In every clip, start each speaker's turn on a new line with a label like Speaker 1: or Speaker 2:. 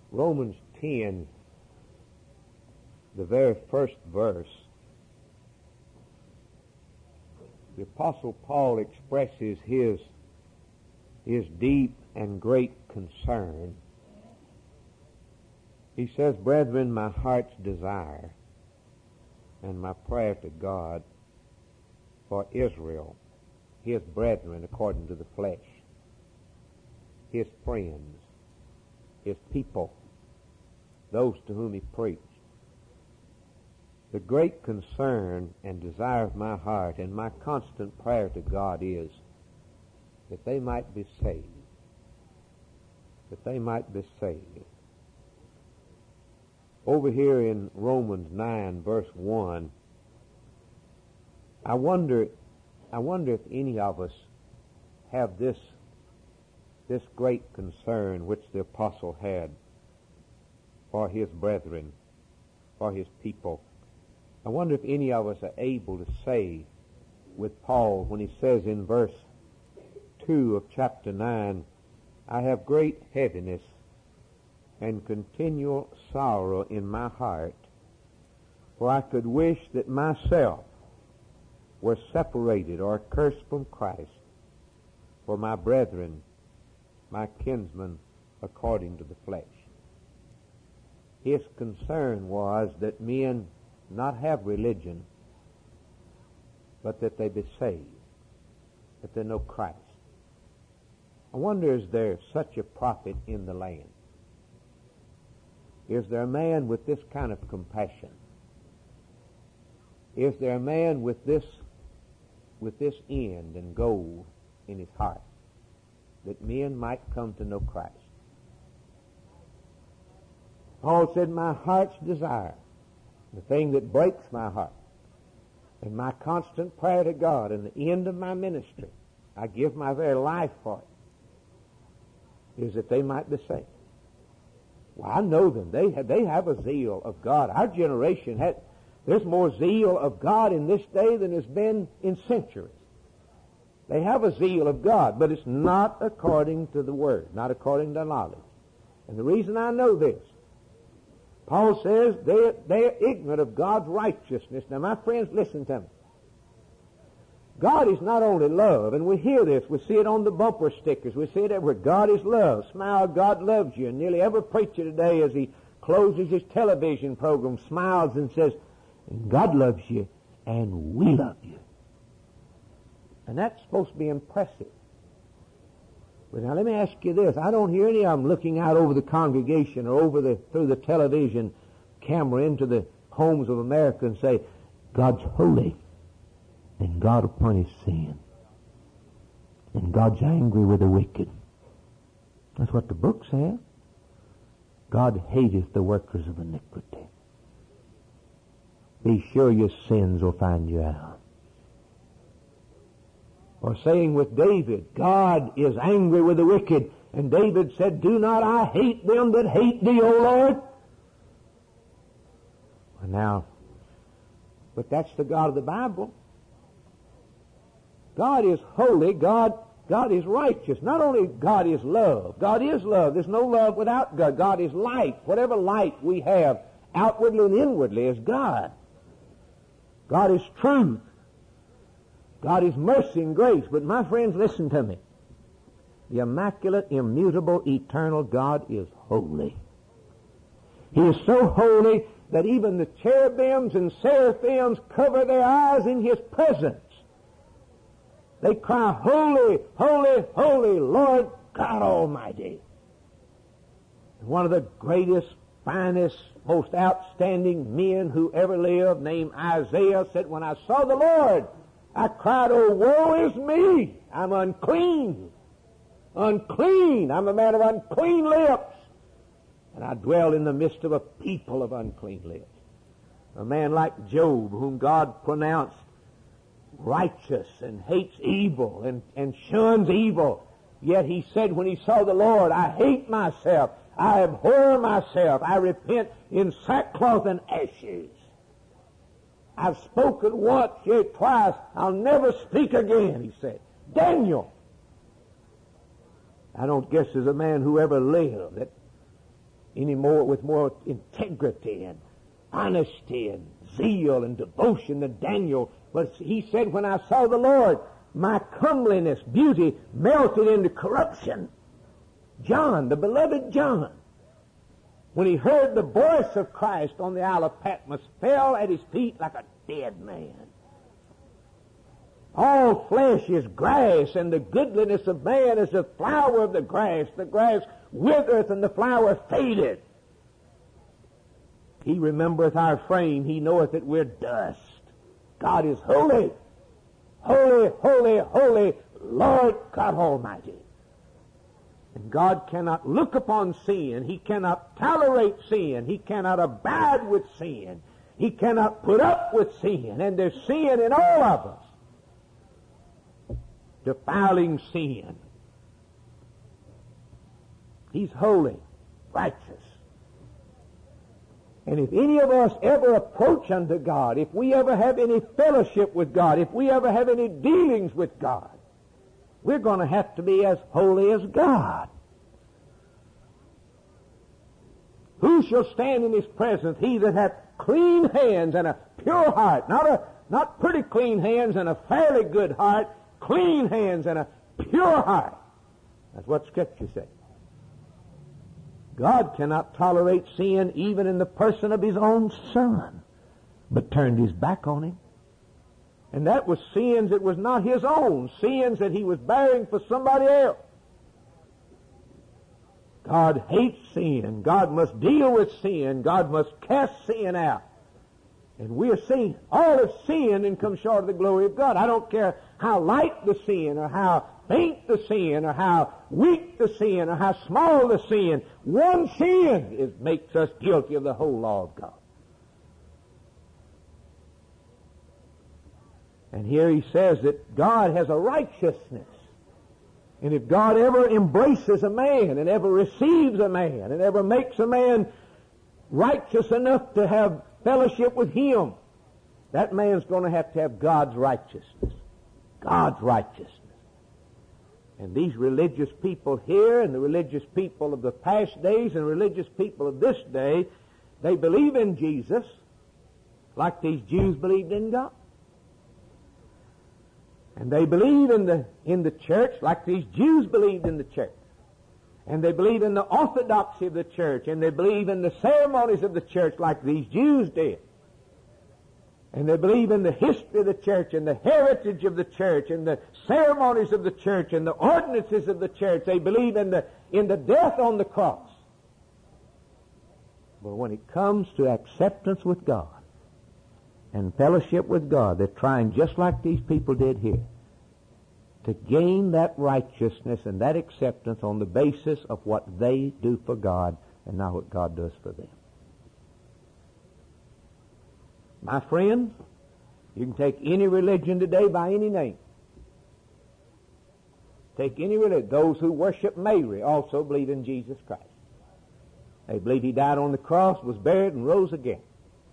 Speaker 1: Romans 10, the very first verse, the Apostle Paul expresses his deep and great concern. He says, "Brethren, my heart's desire and my prayer to God for Israel, his brethren according to the flesh, his friends, his people, those to whom he preached. The great concern and desire of my heart and my constant prayer to God is that they might be saved. That they might be saved." Over here in Romans 9, verse 1, I wonder if any of us have this great concern which the apostle had for his brethren, for his people. I wonder if any of us are able to say with Paul when he says in verse 2 of chapter 9, "I have great heaviness and continual sorrow in my heart, for I could wish that myself were separated or accursed from Christ for my brethren, my kinsmen, according to the flesh." His concern was that men not have religion, but that they be saved, that they know Christ. I wonder, is there such a prophet in the land? Is there a man with this kind of compassion? Is there a man with this end and goal in his heart, that men might come to know Christ? Paul said, "My heart's desire, the thing that breaks my heart, and my constant prayer to God and the end of my ministry, I give my very life for it, is that they might be saved." Well, I know them. They have a zeal of God. Our generation there's more zeal of God in this day than there's been in centuries. They have a zeal of God, but it's not according to the Word, not according to knowledge. And the reason I know this, Paul says they're ignorant of God's righteousness. Now, my friends, listen to me. God is not only love, and we hear this, we see it on the bumper stickers, we see it everywhere. God is love. Smile, God loves you. And nearly every preacher today, as he closes his television program, smiles and says, "God loves you, and we love you." And that's supposed to be impressive. But now let me ask you this. I don't hear any of them looking out over the congregation or through the television camera into the homes of America and say, "God's holy, and God will punish sin. And God's angry with the wicked." That's what the book says. God hateth the workers of iniquity. Be sure your sins will find you out. Or saying with David, "God is angry with the wicked." And David said, "Do not I hate them that hate thee, O Lord?" Well, now, but that's the God of the Bible. God is holy. God is righteous. Not only God is love. God is love. There's no love without God. God is light. Whatever light we have, outwardly and inwardly, is God. God is truth. God is mercy and grace. But my friends, listen to me. The immaculate, immutable, eternal God is holy. He is so holy that even the cherubims and seraphims cover their eyes in His presence. They cry, "Holy, holy, holy, Lord God Almighty." One of the greatest, finest, most outstanding men who ever lived, named Isaiah, said, "When I saw the Lord, I cried, oh, woe is me! I'm unclean. Unclean! I'm a man of unclean lips. And I dwell in the midst of a people of unclean lips." A man like Job, whom God pronounced righteous and hates evil and shuns evil. Yet he said when he saw the Lord, "I hate myself. I abhor myself. I repent in sackcloth and ashes. I've spoken once, yea, twice. I'll never speak again," he said. Daniel. I don't guess there's a man who ever lived that with more integrity and honesty and zeal and devotion than Daniel. But he said, when I saw the Lord, my comeliness, beauty, melted into corruption. John, the beloved John, when he heard the voice of Christ on the Isle of Patmos, fell at his feet like a dead man. All flesh is grass, and the goodliness of man is the flower of the grass. The grass withereth, and the flower fadeth. He remembereth our frame. He knoweth that we're dust. God is holy. Holy, holy, holy, Lord God Almighty. And God cannot look upon sin. He cannot tolerate sin. He cannot abide with sin. He cannot put up with sin. And there's sin in all of us. Defiling sin. He's holy, righteous. And if any of us ever approach unto God, if we ever have any fellowship with God, if we ever have any dealings with God, we're going to have to be as holy as God. Who shall stand in His presence? He that hath clean hands and a pure heart. Not pretty clean hands and a fairly good heart. Clean hands and a pure heart. That's what Scripture says. God cannot tolerate sin even in the person of His own Son, but turned His back on Him. And that was sins that was not His own, sins that He was bearing for somebody else. God hates sin. God must deal with sin. God must cast sin out. And we are sin. All have sinned and come short of the glory of God. I don't care how light the sin, or how faint the sin, or how weak the sin, or how small the sin. One sin makes us guilty of the whole law of God. And here he says that God has a righteousness. And if God ever embraces a man, and ever receives a man, and ever makes a man righteous enough to have fellowship with Him, that man's going to have God's righteousness. God's righteousness. And these religious people here, and the religious people of the past days, and religious people of this day, they believe in Jesus like these Jews believed in God. And they believe in the church like these Jews believed in the church. And they believe in the orthodoxy of the church, and they believe in the ceremonies of the church like these Jews did. And they believe in the history of the church, and the heritage of the church, and the ceremonies of the church, and the ordinances of the church. They believe in the death on the cross. But when it comes to acceptance with God and fellowship with God, they're trying, just like these people did here, to gain that righteousness and that acceptance on the basis of what they do for God and not what God does for them. My friends, you can take any religion today by any name. Take any religion. Those who worship Mary also believe in Jesus Christ. They believe He died on the cross, was buried, and rose again.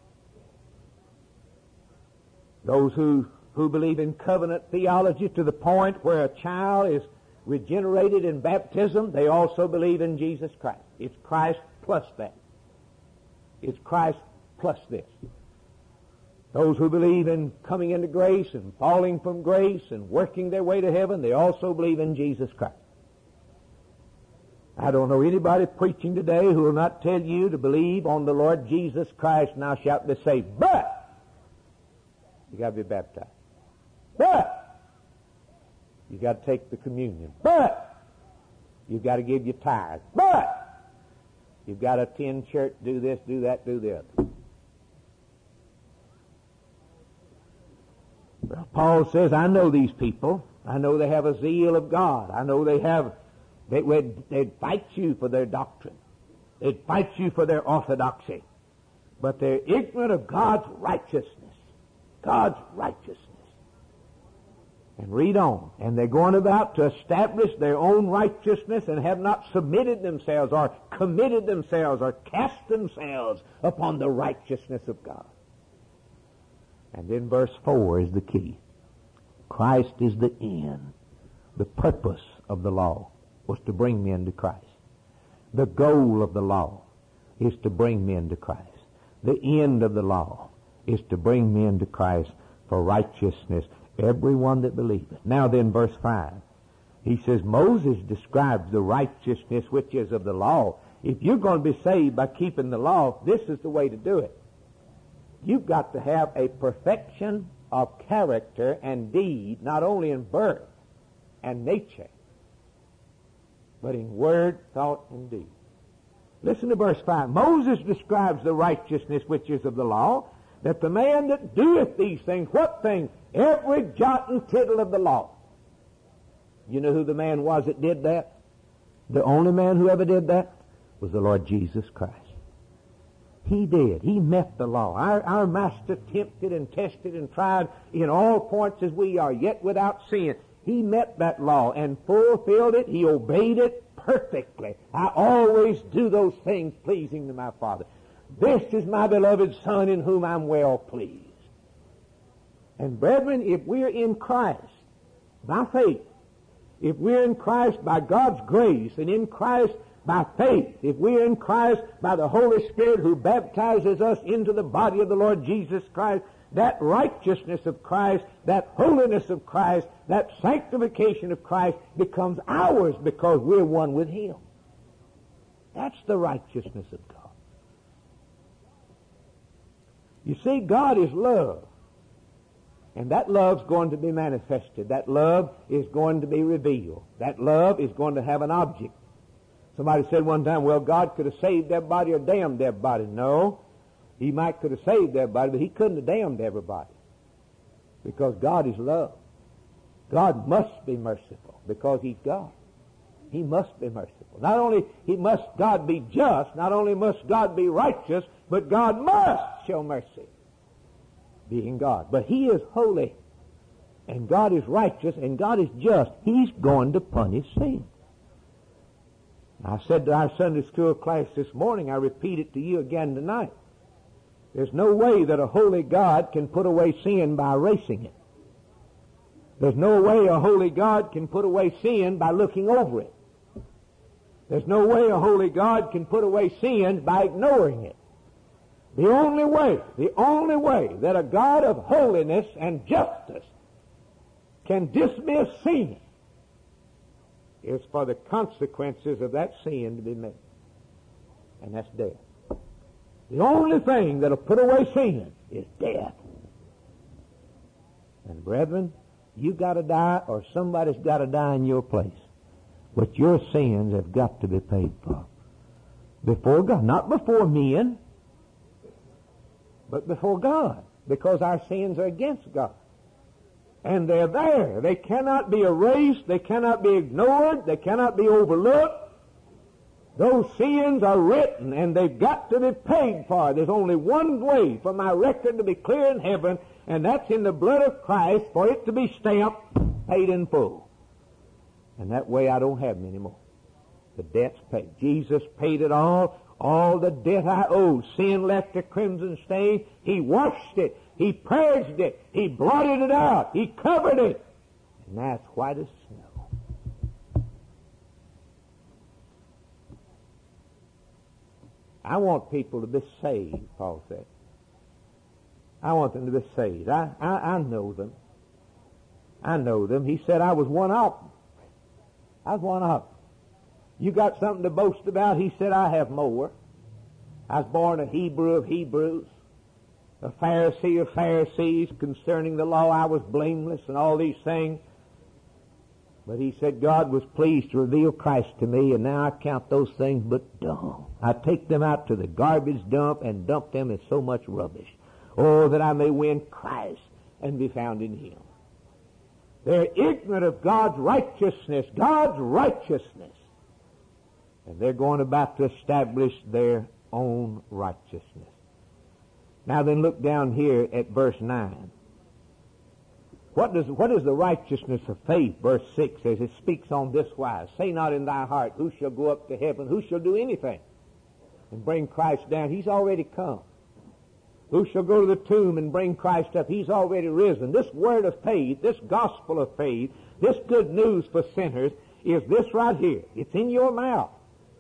Speaker 1: Those who believe in covenant theology to the point where a child is regenerated in baptism, they also believe in Jesus Christ. It's Christ plus that. It's Christ plus this. Those who believe in coming into grace and falling from grace and working their way to heaven, they also believe in Jesus Christ. I don't know anybody preaching today who will not tell you to believe on the Lord Jesus Christ, and thou shalt be saved. But you got to be baptized. But you got to take the communion. But you've got to give your tithe. But you've got to attend church, do this, do that, do the other. Well, Paul says, I know these people. I know they have a zeal of God. I know they'd fight you for their doctrine. They'd fight you for their orthodoxy. But they're ignorant of God's righteousness. God's righteousness. And read on. And they're going about to establish their own righteousness and have not submitted themselves or committed themselves or cast themselves upon the righteousness of God. And then verse 4 is the key. Christ is the end. The purpose of the law was to bring men to Christ. The goal of the law is to bring men to Christ. The end of the law is to bring men to Christ for righteousness, everyone that believeth. Now then, verse 5. He says, Moses describes the righteousness which is of the law. If you're going to be saved by keeping the law, this is the way to do it. You've got to have a perfection of character and deed, not only in birth and nature, but in word, thought, and deed. Listen to verse 5. Moses describes the righteousness which is of the law, that the man that doeth these things, what things? Every jot and tittle of the law. You know who the man was that did that? The only man who ever did that was the Lord Jesus Christ. He did. He met the law. Our Master tempted and tested and tried in all points as we are, yet without sin. He met that law and fulfilled it. He obeyed it perfectly. I always do those things pleasing to my Father. This is my beloved Son in whom I'm well pleased. And brethren, if we're in Christ by faith, if we're in Christ by God's grace and in Christ by faith, if we're in Christ by the Holy Spirit who baptizes us into the body of the Lord Jesus Christ, that righteousness of Christ, that holiness of Christ, that sanctification of Christ becomes ours because we're one with Him. That's the righteousness of God. You see, God is love. And that love's going to be manifested. That love is going to be revealed. That love is going to have an object. Somebody said one time, well, God could have saved everybody or damned everybody. No. He might could have saved everybody, but He couldn't have damned everybody. Because God is love. God must be merciful because He's God. He must be merciful. Not only must God be just, not only must God be righteous, but God must show mercy, being God. But He is holy, and God is righteous, and God is just. He's going to punish sin. I said to our Sunday school class this morning, I repeat it to you again tonight. There's no way that a holy God can put away sin by erasing it. There's no way a holy God can put away sin by looking over it. There's no way a holy God can put away sin by ignoring it. The only way that a God of holiness and justice can dismiss sin is for the consequences of that sin to be met. And that's death. The only thing that'll put away sin is death. And brethren, you got to die or somebody's got to die in your place. But your sins have got to be paid for. Before God. Not before men, but before God. Because our sins are against God. And they're there. They cannot be erased. They cannot be ignored. They cannot be overlooked. Those sins are written and they've got to be paid for. There's only one way for my record to be clear in heaven, and that's in the blood of Christ for it to be stamped, paid in full. And that way I don't have them anymore. The debt's paid. Jesus paid it all. All the debt I owed. Sin left a crimson stain. He washed it. He purged it. He blotted it out. He covered it. And now it's white as snow. I want people to be saved, Paul said. I want them to be saved. I know them. I know them. He said I was one of them. I was one of them. You got something to boast about? He said, I have more. I was born a Hebrew of Hebrews, a Pharisee of Pharisees. Concerning the law, I was blameless and all these things. But he said God was pleased to reveal Christ to me, and now I count those things but dung. I take them out to the garbage dump and dump them as so much rubbish. Oh, that I may win Christ and be found in Him. They're ignorant of God's righteousness. God's righteousness. And they're going about to establish their own righteousness. Now then, look down here at verse 9. What is the righteousness of faith? Verse 6 says, it speaks on this wise. Say not in thy heart, who shall go up to heaven? Who shall do anything and bring Christ down? He's already come. Who shall go to the tomb and bring Christ up? He's already risen. This word of faith, this gospel of faith, this good news for sinners is this right here. It's in your mouth.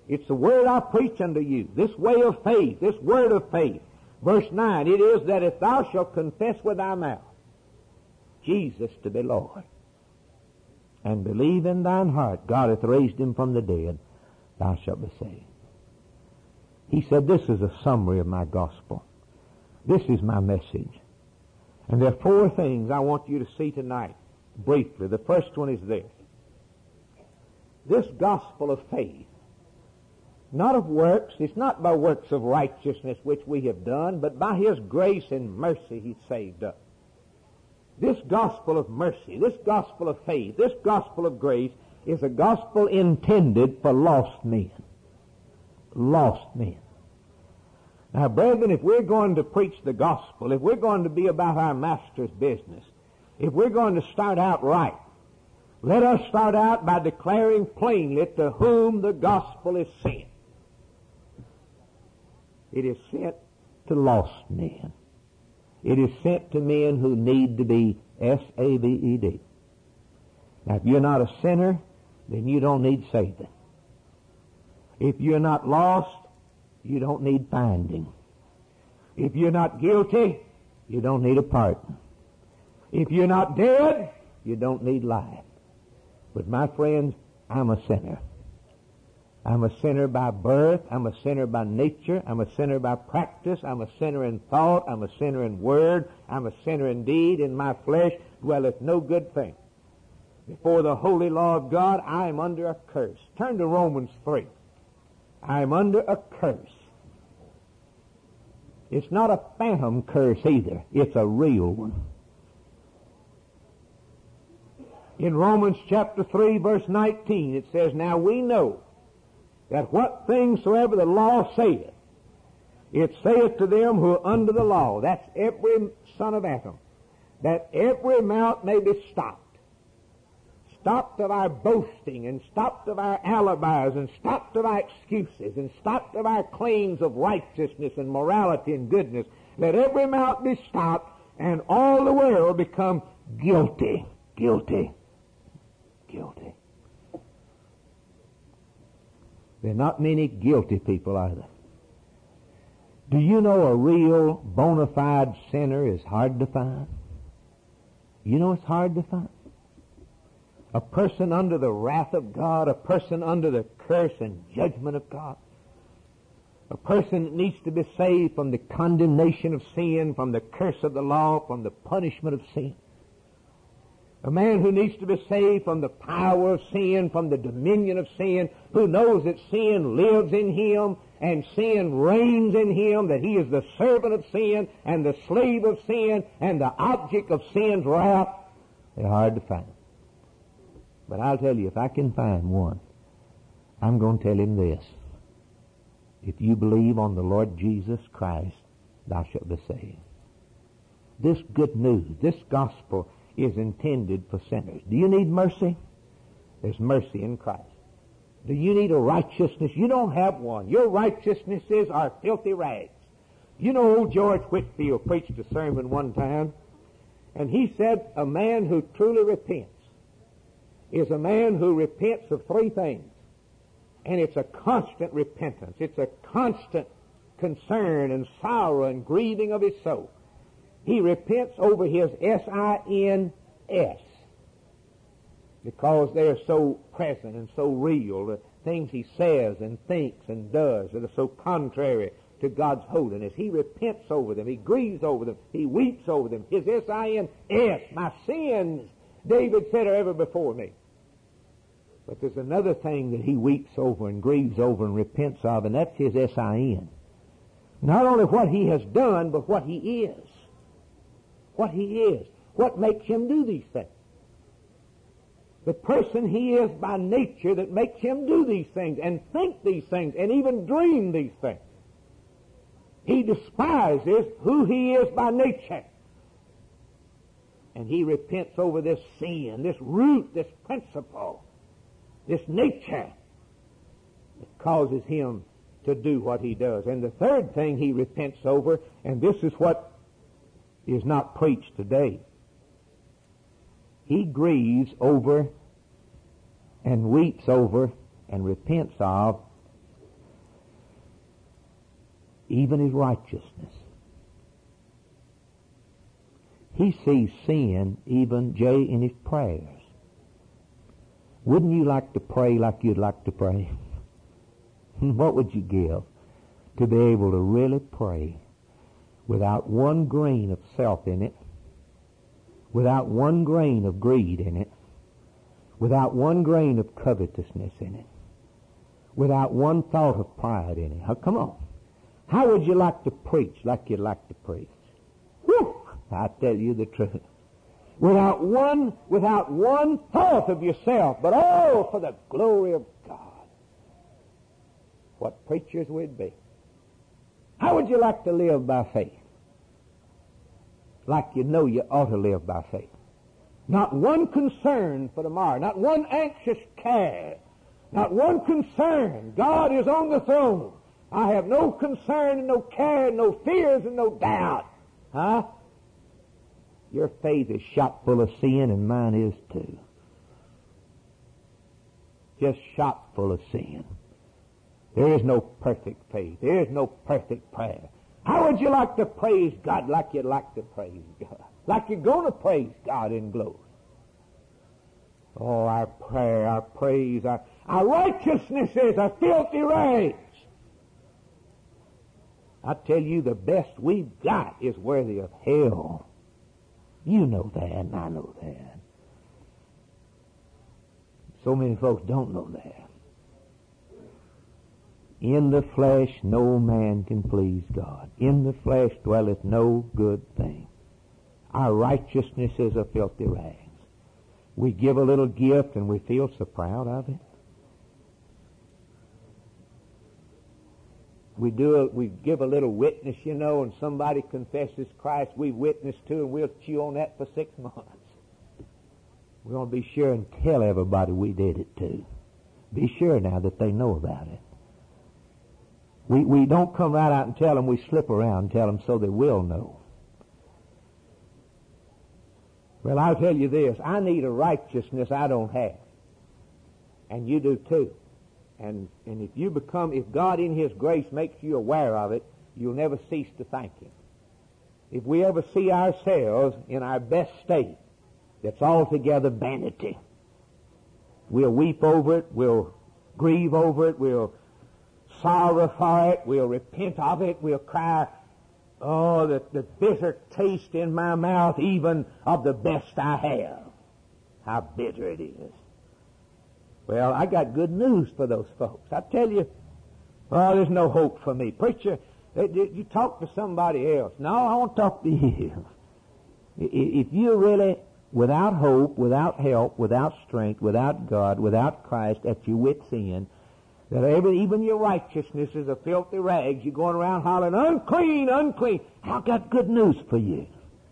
Speaker 1: It's the word I preach unto you, this way of faith, this word of faith. Verse 9, it is that if thou shalt confess with thy mouth Jesus to be Lord, and believe in thine heart God hath raised him from the dead, thou shalt be saved. He said, this is a summary of my gospel. This is my message. And there are four things I want you to see tonight, briefly. The first one is this. This gospel of faith, not of works, it's not by works of righteousness which we have done, but by his grace and mercy he saved us. This gospel of mercy, this gospel of faith, this gospel of grace is a gospel intended for lost men. Lost men. Now, brethren, if we're going to preach the gospel, if we're going to be about our master's business, if we're going to start out right, let us start out by declaring plainly to whom the gospel is sent. It is sent to lost men. It is sent to men who need to be saved. Now, if you're not a sinner, then you don't need saving. If you're not lost, you don't need finding. If you're not guilty, you don't need a pardon. If you're not dead, you don't need life. But my friends, I'm a sinner. I'm a sinner by birth. I'm a sinner by nature. I'm a sinner by practice. I'm a sinner in thought. I'm a sinner in word. I'm a sinner in deed. In my flesh dwelleth no good thing. Before the holy law of God, I am under a curse. Turn to Romans 3. I am under a curse. It's not a phantom curse either. It's a real one. In Romans chapter 3, verse 19, it says, now we know that what things soever the law saith, it saith to them who are under the law, that's every son of Adam, that every mouth may be stopped. Stopped of our boasting, and stopped of our alibis, and stopped of our excuses, and stopped of our claims of righteousness and morality and goodness. Let every mouth be stopped, and all the world become guilty. Guilty. Guilty. There are not many guilty people either. Do you know a real bona fide sinner is hard to find? You know it's hard to find? A person under the wrath of God, a person under the curse and judgment of God, a person that needs to be saved from the condemnation of sin, from the curse of the law, from the punishment of sin. A man who needs to be saved from the power of sin, from the dominion of sin, who knows that sin lives in him and sin reigns in him, that he is the servant of sin and the slave of sin and the object of sin's wrath. They're hard to find. But I'll tell you, if I can find one, I'm going to tell him this. If you believe on the Lord Jesus Christ, thou shalt be saved. This good news, this gospel is intended for sinners. Do you need mercy? There's mercy in Christ. Do you need a righteousness? You don't have one. Your righteousnesses are filthy rags. You know, old George Whitefield preached a sermon one time, and he said a man who truly repents is a man who repents of three things. And it's a constant repentance. It's a constant concern and sorrow and grieving of his soul. He repents over his sins because they're so present and so real. The things he says and thinks and does that are so contrary to God's holiness. He repents over them. He grieves over them. He weeps over them. His sins, my sins, David said, are ever before me. But there's another thing that he weeps over and grieves over and repents of, and that's his sin. Not only what he has done, but what he is. What he is. What makes him do these things. The person he is by nature that makes him do these things and think these things and even dream these things. He despises who he is by nature. And he repents over this sin, this root, this principle, this nature that causes him to do what he does. And the third thing he repents over, and this is what is not preached today, he grieves over and weeps over and repents of even his righteousness. He sees sin, even, Jay, in his prayers. Wouldn't you like to pray like you'd like to pray? What would you give to be able to really pray without one grain of self in it, without one grain of greed in it, without one grain of covetousness in it, without one thought of pride in it? Oh, come on. How would you like to preach like you'd like to preach? Whew, I tell you the truth. Without one thought of yourself, but all for the glory of God. What preachers we'd be. How would you like to live by faith? Like you know you ought to live by faith. Not one concern for tomorrow, not one anxious care, not one concern. God is on the throne. I have no concern and no care and no fears and no doubt. Huh? Your faith is shot full of sin, and mine is too. Just shot full of sin. There is no perfect faith. There is no perfect prayer. How would you like to praise God like you'd like to praise God? Like you're going to praise God in glory. Oh, our prayer, our praise, our righteousnesses are filthy rags. I tell you, the best we've got is worthy of hell. You know that, and I know that. So many folks don't know that. In the flesh no man can please God. In the flesh dwelleth no good thing. Our righteousness is a filthy rags. We give a little gift and we feel so proud of it. We give a little witness, you know, and somebody confesses Christ we've witnessed to, and we'll chew on that for 6 months. We're going to be sure and tell everybody we did it too. Be sure now that they know about it. We don't come right out and tell them. We slip around and tell them so they will know. Well, I'll tell you this. I need a righteousness I don't have. And you do too. And if God in His grace makes you aware of it, you'll never cease to thank Him. If we ever see ourselves in our best state, that's altogether vanity. We'll weep over it, we'll grieve over it, we'll sorrow for it, we'll repent of it, we'll cry, oh, the bitter taste in my mouth even of the best I have. How bitter it is. Well, I got good news for those folks. I tell you, oh, there's no hope for me. Preacher, you talk to somebody else. No, I want to talk to you. If you're really without hope, without help, without strength, without God, without Christ, at your wit's end, that even your righteousness is a filthy rags, you're going around hollering, unclean, unclean. I've got good news for you.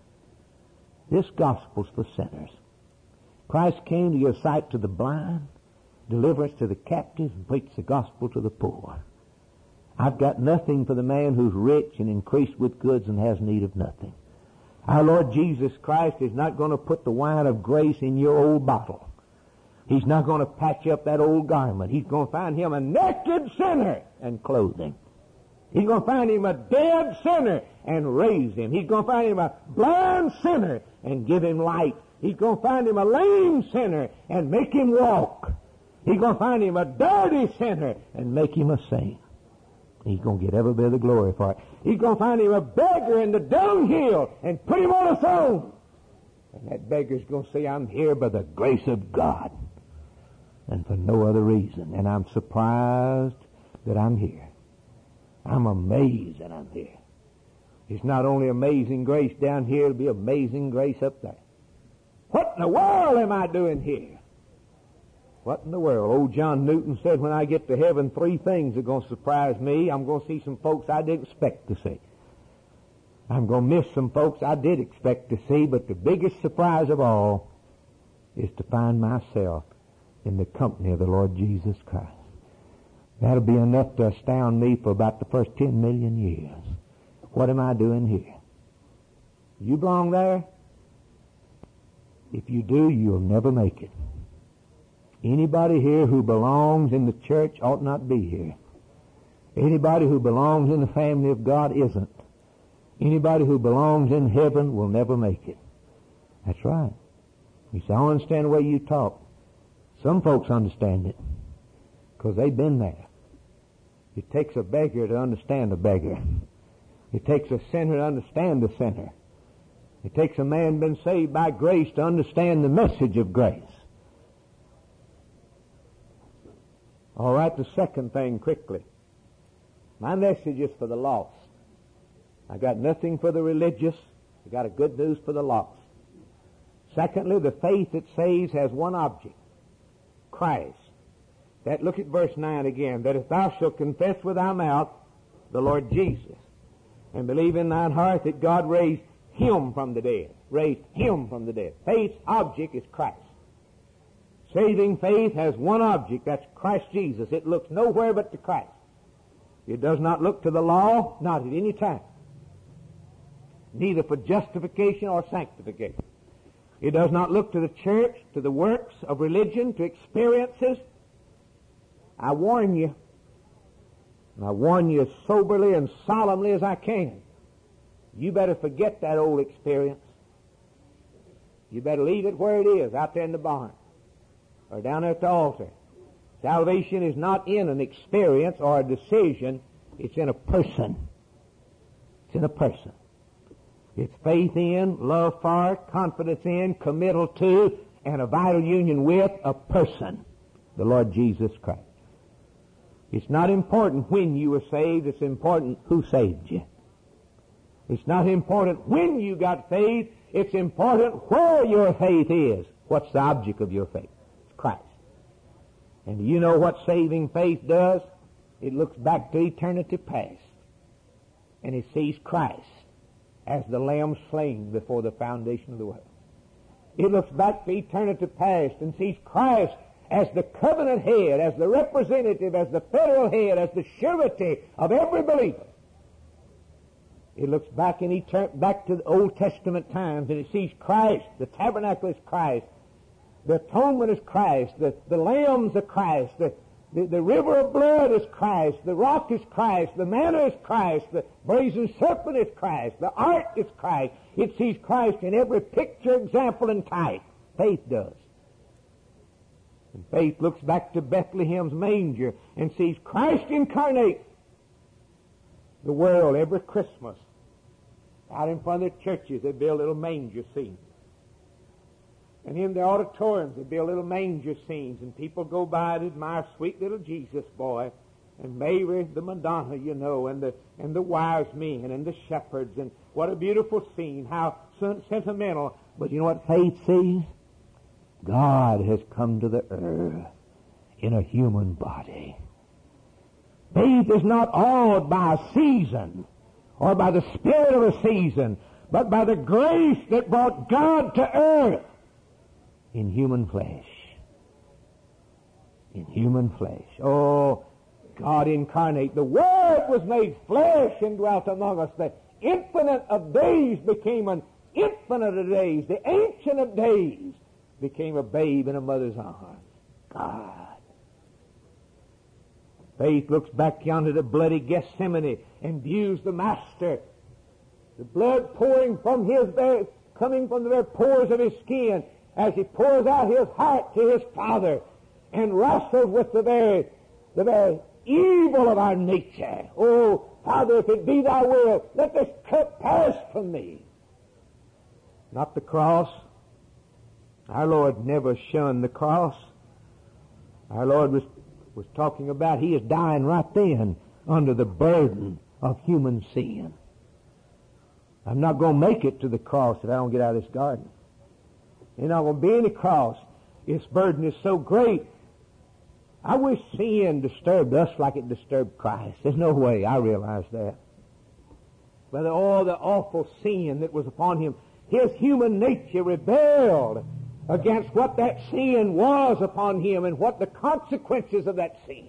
Speaker 1: This gospel's for sinners. Christ came to give sight to the blind, deliverance to the captives, and preach the gospel to the poor. I've got nothing for the man who's rich and increased with goods and has need of nothing. Our Lord Jesus Christ is not going to put the wine of grace in your old bottle. He's not going to patch up that old garment. He's going to find him a naked sinner and clothe him. He's going to find him a dead sinner and raise him. He's going to find him a blind sinner and give him light. He's going to find him a lame sinner and make him walk. He's going to find him a dirty sinner and make him a saint. He's going to get every bit of the glory for it. He's going to find him a beggar in the dunghill and put him on a throne. And that beggar's going to say, I'm here by the grace of God and for no other reason. And I'm surprised that I'm here. I'm amazed that I'm here. It's not only amazing grace down here, it'll be amazing grace up there. What in the world am I doing here? What in the world? Old John Newton said, when I get to heaven, 3 things are going to surprise me. I'm going to see some folks I didn't expect to see. I'm going to miss some folks I did expect to see, but the biggest surprise of all is to find myself in the company of the Lord Jesus Christ. That'll be enough to astound me for about the first 10 million years. What am I doing here? You belong there? If you do, you'll never make it. Anybody here who belongs in the church ought not be here. Anybody who belongs in the family of God isn't. Anybody who belongs in heaven will never make it. That's right. You say, I don't understand the way you talk. Some folks understand it because they've been there. It takes a beggar to understand a beggar. It takes a sinner to understand the sinner. It takes a man been saved by grace to understand the message of grace. All right, the second thing quickly. My message is for the lost. I got nothing for the religious. I got a good news for the lost. Secondly, the faith that saves has one object, Christ. That, look at verse 9 again. That if thou shalt confess with thy mouth the Lord Jesus, and believe in thine heart that God raised him from the dead. Raised him from the dead. Faith's object is Christ. Saving faith has one object, that's Christ Jesus. It looks nowhere but to Christ. It does not look to the law, not at any time. Neither for justification or sanctification. It does not look to the church, to the works of religion, to experiences. I warn you, and I warn you as soberly and solemnly as I can, you better forget that old experience. You better leave it where it is, out there in the barn, or down there at the altar. Salvation is not in an experience or a decision, it's in a person. It's in a person. It's faith in, love for, confidence in, committal to, and a vital union with a person, the Lord Jesus Christ. It's not important when you were saved, it's important who saved you. It's not important when you got faith, it's important where your faith is. What's the object of your faith? It's Christ. And do you know what saving faith does? It looks back to eternity past, and it sees Christ as the Lamb slain before the foundation of the world. It looks back to eternity past and sees Christ as the covenant head, as the representative, as the federal head, as the surety of every believer. It looks back back to the Old Testament times, and it sees Christ. The tabernacle is Christ. The atonement is Christ. The lambs are Christ. The river of blood is Christ. The rock is Christ. The manna is Christ. The brazen serpent is Christ. The ark is Christ. It sees Christ in every picture, example, and type. Faith does. And faith looks back to Bethlehem's manger and sees Christ incarnate. The world, every Christmas, out in front of their churches, they build little manger scenes. And in the auditoriums, they build little manger scenes, and people go by and admire sweet little Jesus boy, and Mary, the Madonna, you know, and the wise men, and the shepherds, and what a beautiful scene, how sentimental. But you know what faith sees? God has come to the earth in a human body. Faith is not awed by a season or by the spirit of a season, but by the grace that brought God to earth in human flesh. In human flesh. Oh, God incarnate. The Word was made flesh and dwelt among us. The infinite of days became an infinite of days. The ancient of days became a babe in a mother's arms. God. Faith looks back yonder to bloody Gethsemane and views the Master. The blood pouring from coming from the very pores of his skin as he pours out his heart to his Father and wrestles with the very evil of our nature. Oh, Father, if it be thy will, let this cup pass from me. Not the cross. Our Lord never shunned the cross. Our Lord was talking about he is dying right then under the burden of human sin. I'm not going to make it to the cross if I don't get out of this garden. There's not going to be any cross. Its burden is so great. I wish sin disturbed us like it disturbed Christ. There's no way. I realize that. But all the awful sin that was upon him, his human nature rebelled against what that sin was upon him and what the consequences of that sin.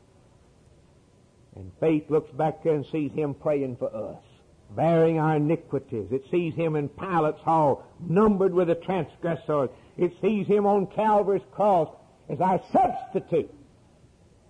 Speaker 1: And faith looks back there and sees him praying for us, bearing our iniquities. It sees him in Pilate's hall, numbered with the transgressors. It sees him on Calvary's cross as our substitute,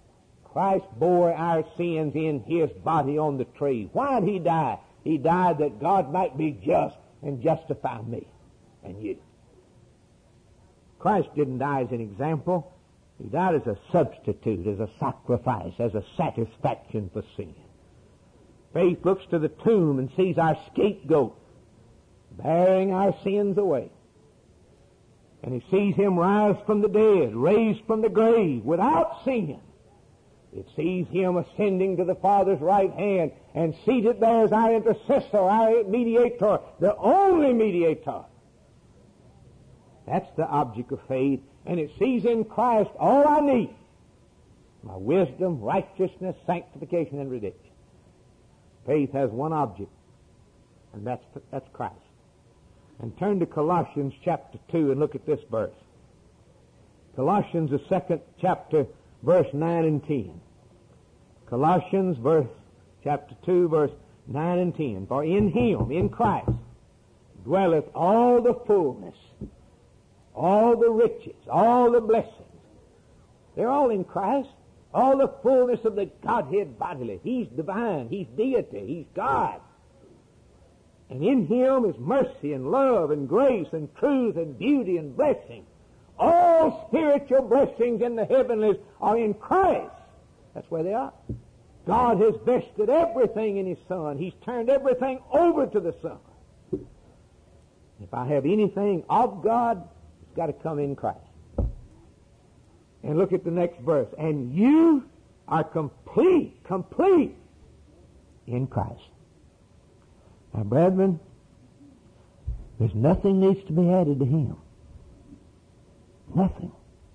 Speaker 1: Christ bore our sins in His body on the tree. Why did He die? He died that God might be just and justify me and you. Christ didn't die as an example. He died as a substitute, as a sacrifice, as a satisfaction for sin. Faith looks to the tomb and sees our scapegoat bearing our sins away. And he sees Him rise from the dead, raised from the grave, without sin. It sees Him ascending to the Father's right hand and seated there as our intercessor, our mediator, the only mediator. That's the object of faith. And it sees in Christ all I need. My wisdom, righteousness, sanctification, and redemption. Faith has one object, and that's Christ. And turn to Colossians chapter 2 and look at this verse. Colossians, the 2nd chapter, verse 9 and 10. Colossians chapter 2, verse 9 and 10. For in Him, in Christ, dwelleth all the fullness, all the riches, all the blessings. They're all in Christ. All the fullness of the Godhead bodily. He's divine. He's deity. He's God. And in Him is mercy and love and grace and truth and beauty and blessing. All spiritual blessings in the heavenlies are in Christ. That's where they are. God has vested everything in His Son. He's turned everything over to the Son. If I have anything of God, it's got to come in Christ. And look at the next verse. And you are complete in Christ. Now, brethren, there's nothing needs to be added to Him. Nothing.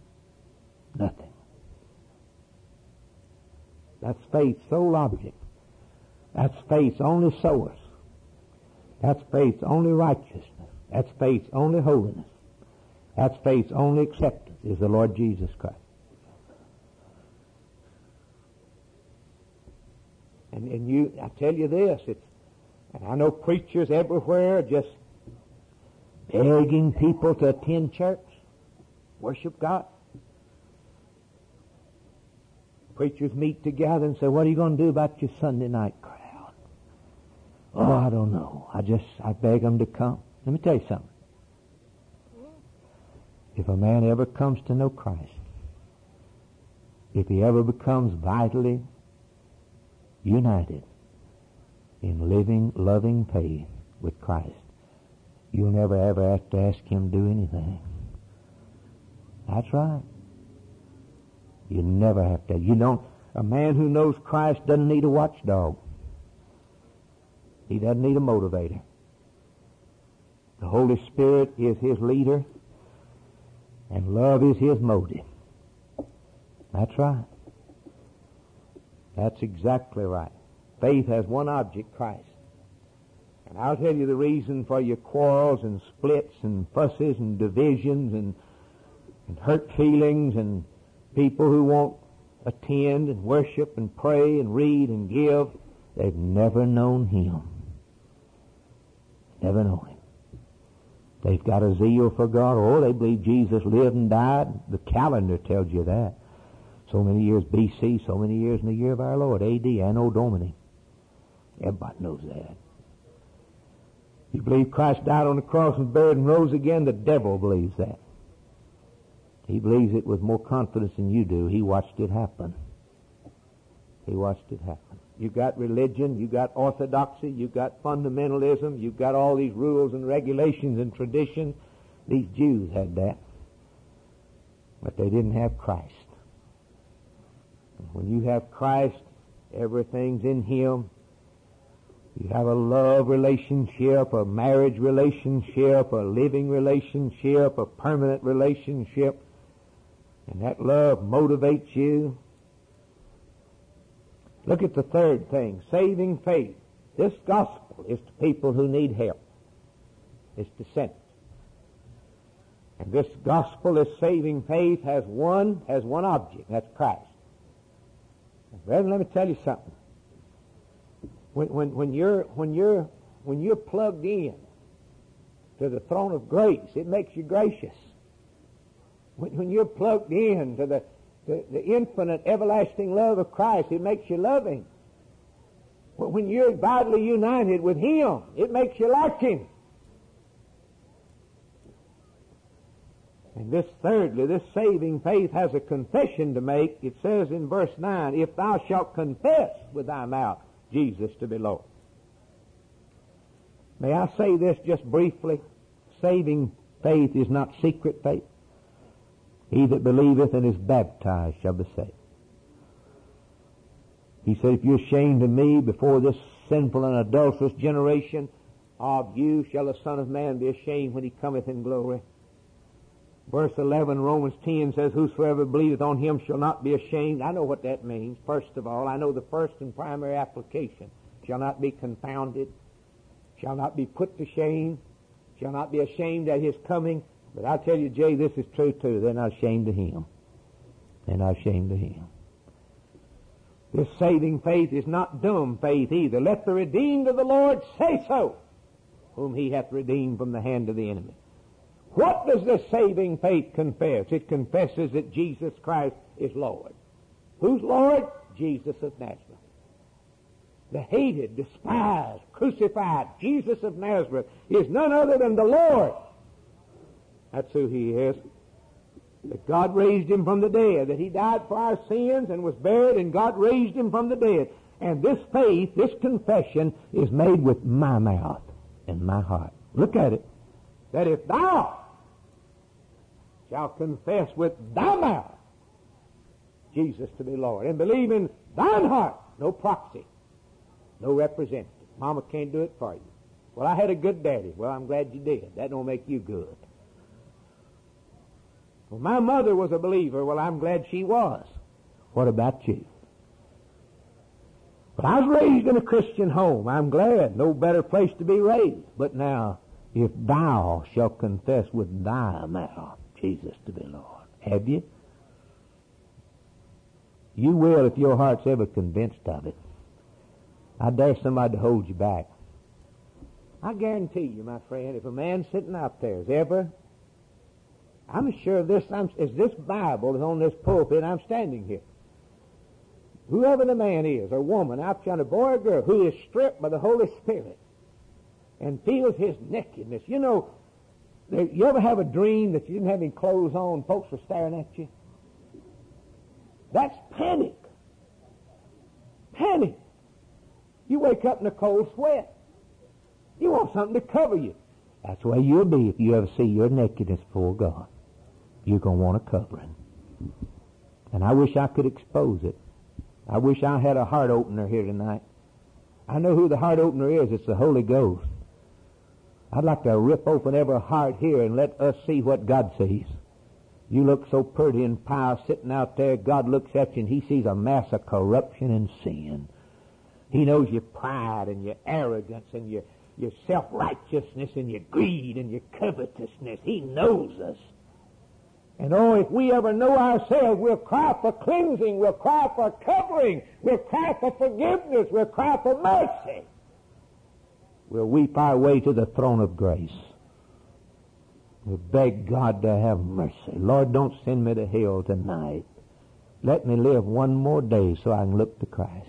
Speaker 1: That's faith's sole object. That's faith's only source. That's faith's only righteousness. That's faith's only holiness. That's faith's only acceptance is the Lord Jesus Christ. And I tell you this, and I know preachers everywhere just begging people to attend church, worship God. Preachers meet together and say, what are you going to do about your Sunday night crowd? Oh, I don't know. I beg them to come. Let me tell you something. If a man ever comes to know Christ, if he ever becomes vitally united in living, loving faith with Christ, you'll never ever have to ask him to do anything. That's right. You never have to. A man who knows Christ doesn't need a watchdog. He doesn't need a motivator. The Holy Spirit is his leader, and love is his motive. That's right. That's exactly right. Faith has one object, Christ. And I'll tell you the reason for your quarrels and splits and fusses and divisions and hurt feelings and people who won't attend and worship and pray and read and give. They've never known Him. Never known Him. They've got a zeal for God. Oh, they believe Jesus lived and died. The calendar tells you that. So many years BC, so many years in the year of our Lord, AD, Anno Domini. Everybody knows that. You believe Christ died on the cross and buried and rose again? The devil believes that. He believes it with more confidence than you do. He watched it happen. He watched it happen. You've got religion, you've got orthodoxy, you've got fundamentalism, you've got all these rules and regulations and traditions. These Jews had that. But they didn't have Christ. When you have Christ, everything's in Him. You have a love relationship, a marriage relationship, a living relationship, a permanent relationship. And that love motivates you. Look at the third thing, saving faith. This gospel is to people who need help. It's to sinners. And this gospel, this saving faith, has one object. That's Christ. Brethren, let me tell you something. When you're plugged in to the throne of grace, it makes you gracious. When you're plugged in to the infinite, everlasting love of Christ. It makes you love Him. Well, when you're vitally united with Him, it makes you like Him. And this thirdly, this saving faith has a confession to make. It says in verse 9, if thou shalt confess with thy mouth Jesus to be Lord. May I say this just briefly? Saving faith is not secret faith. He that believeth and is baptized shall be saved. He said, if you're ashamed of me before this sinful and adulterous generation, of you shall the Son of Man be ashamed when He cometh in glory. Verse 11, Romans 10 says, whosoever believeth on Him shall not be ashamed. I know what that means. First of all, I know the first and primary application. Shall not be confounded. Shall not be put to shame. Shall not be ashamed at His coming. But I tell you, Jay, this is true too. They're not ashamed of Him. They're not ashamed of Him. This saving faith is not dumb faith either. Let the redeemed of the Lord say so, whom He hath redeemed from the hand of the enemy. What does this saving faith confess? It confesses that Jesus Christ is Lord. Who's Lord? Jesus of Nazareth. The hated, despised, crucified Jesus of Nazareth is none other than the Lord. That's who He is. That God raised Him from the dead, that He died for our sins and was buried, and God raised Him from the dead. And this faith, this confession, is made with my mouth and my heart. Look at it. That if thou shalt confess with thy mouth Jesus to be Lord, and believe in thine heart, no proxy, no representative. Mama can't do it for you. Well, I had a good daddy. Well, I'm glad you did. That don't make you good. Well, my mother was a believer. Well, I'm glad she was. What about you? But I was raised in a Christian home. I'm glad. No better place to be raised. But now, if thou shalt confess with thy mouth Jesus to be Lord. Have you? You will if your heart's ever convinced of it. I dare somebody to hold you back. I guarantee you, my friend, if a man sitting out there is ever, I'm sure of this, as this Bible is on this pulpit, I'm standing here. Whoever the man is, or woman, out yonder, a boy or girl, who is stripped by the Holy Spirit and feels his nakedness. You know, you ever have a dream that you didn't have any clothes on, folks were staring at you? That's panic. Panic. You wake up in a cold sweat. You want something to cover you. That's the way you'll be if you ever see your nakedness before God. You're going to want a covering. And I wish I could expose it. I wish I had a heart opener here tonight. I know who the heart opener is. It's the Holy Ghost. I'd like to rip open every heart here and let us see what God sees. You look so pretty and pious sitting out there. God looks at you and He sees a mass of corruption and sin. He knows your pride and your arrogance and your self-righteousness and your greed and your covetousness. He knows us. And oh, if we ever know ourselves, we'll cry for cleansing, we'll cry for covering, we'll cry for forgiveness, we'll cry for mercy. We'll weep our way to the throne of grace. We'll beg God to have mercy. Lord, don't send me to hell tonight. Let me live one more day so I can look to Christ.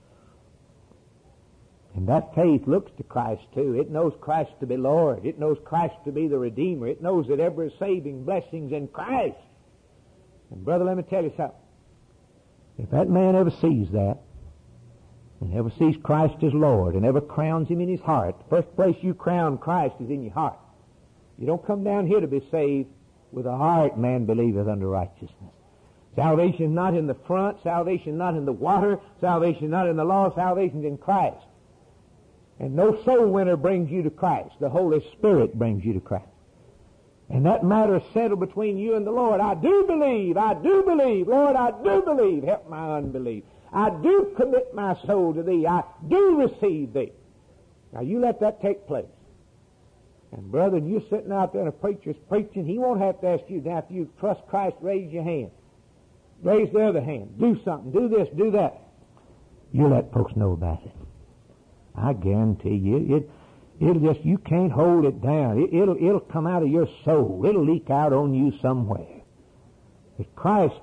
Speaker 1: And that faith looks to Christ too. It knows Christ to be Lord. It knows Christ to be the Redeemer. It knows that every saving blessing's in Christ. And brother, let me tell you something. If that man ever sees that, and ever sees Christ as Lord, and ever crowns Him in his heart, the first place you crown Christ is in your heart. You don't come down here to be saved. With a heart man believeth unto righteousness. Salvation is not in the front. Salvation is not in the water. Salvation is not in the law. Salvation is in Christ. And no soul winner brings you to Christ. The Holy Spirit brings you to Christ. And that matter is settled between you and the Lord. I do believe. Lord, I do believe. Help my unbelief. I do commit my soul to Thee. I do receive Thee. Now you let that take place. And brother, you're sitting out there and a preacher's preaching, he won't have to ask you, after you trust Christ, raise your hand. Raise the other hand. Do something. Do this. Do that. You let folks know about it. I guarantee you, it'll just, you can't hold it down. It'll come out of your soul. It'll leak out on you somewhere. If Christ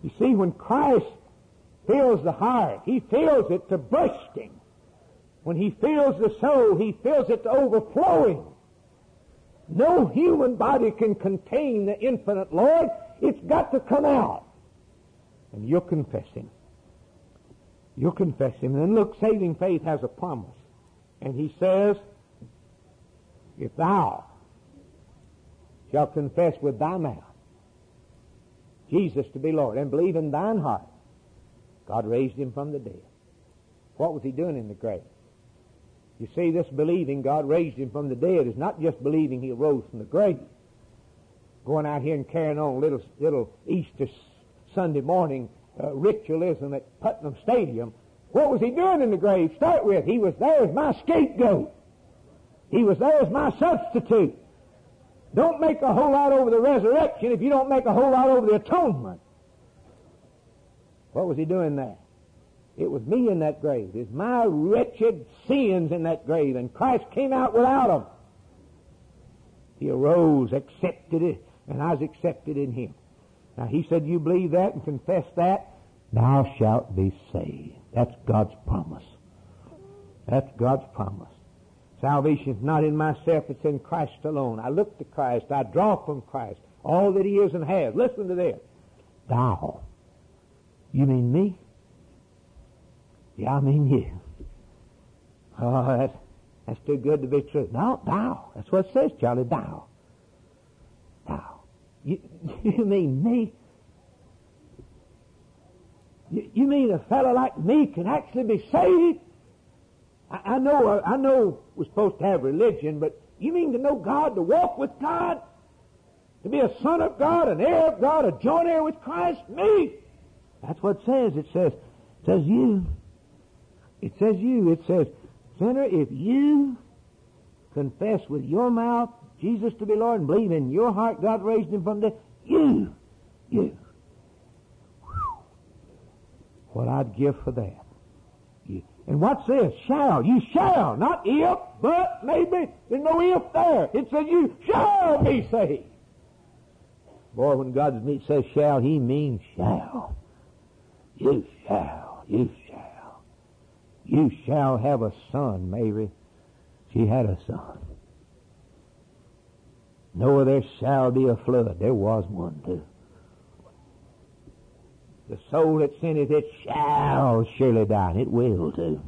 Speaker 1: You see, when Christ fills the heart, He fills it to bursting. When He fills the soul, He fills it to overflowing. No human body can contain the infinite Lord. It's got to come out. And you'll confess Him. You'll confess Him. And then look, saving faith has a promise. And He says, if thou shalt confess with thy mouth Jesus to be Lord, and believe in thine heart God raised Him from the dead. What was He doing in the grave? You see, this believing God raised Him from the dead is not just believing He rose from the grave. Going out here and carrying on little Easter Sunday morning ritualism at Putnam Stadium. What was He doing in the grave? Start with, He was there as my scapegoat. He was there as my substitute. Don't make a whole lot over the resurrection if you don't make a whole lot over the atonement. What was He doing there? It was me in that grave. It's my wretched sins in that grave, and Christ came out without them. He arose, accepted it, and I was accepted in Him. Now He said, you believe that and confess that, thou shalt be saved. That's God's promise. That's God's promise. Salvation is not in myself, it's in Christ alone. I look to Christ, I draw from Christ, all that He is and has. Listen to this. Thou. You mean me? Yeah, I mean you. Oh, that's too good to be true. No, thou. That's what it says, Charlie, thou. Thou. You mean me? You mean a fellow like me can actually be saved? I know we're supposed to have religion, but you mean to know God, to walk with God, to be a son of God, an heir of God, a joint heir with Christ? Me? That's what it says. It says you. It says you. It says, sinner, if you confess with your mouth Jesus to be Lord and believe in your heart God raised Him from the dead, you. What I'd give for that. You. And what's this? Shall. You shall. Not if, but, maybe. There's no if there. It says you shall be saved. Boy, when God says shall, He means shall. You shall. You shall. You shall have a son, Mary. She had a son. Noah, there shall be a flood. There was one, too. The soul that sinneth, it shall surely die, and it will, too.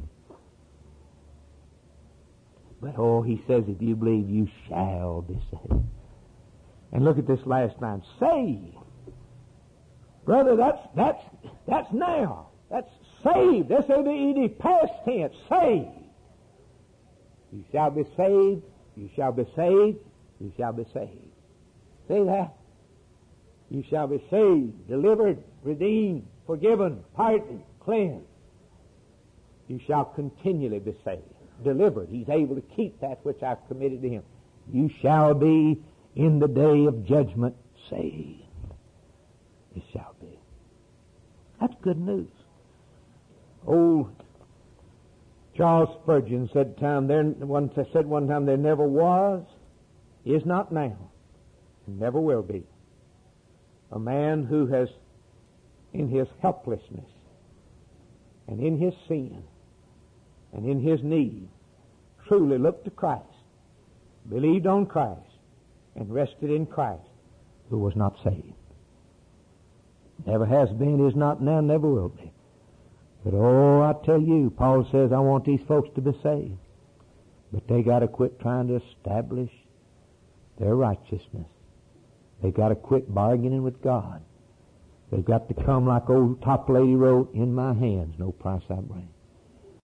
Speaker 1: But, He says, if you believe, you shall be saved. And look at this last line. Saved. Brother, that's now. That's saved. S-A-V-E-D, past tense, saved. You shall be saved. You shall be saved. You shall be saved. See that? You shall be saved, delivered, redeemed, forgiven, pardoned, cleansed. You shall continually be saved, delivered. He's able to keep that which I've committed to Him. You shall be in the day of judgment saved. You shall be. That's good news. Old Charles Spurgeon said one time, there never was, is not now, and never will be, a man who has, in his helplessness and in his sin and in his need, truly looked to Christ, believed on Christ, and rested in Christ, who was not saved. Never has been, is not now, never will be. But I tell you, Paul says, I want these folks to be saved. But they got to quit trying to establish their righteousness. They got to quit bargaining with God. They've got to come like old Toplady wrote, in my hands no price I bring.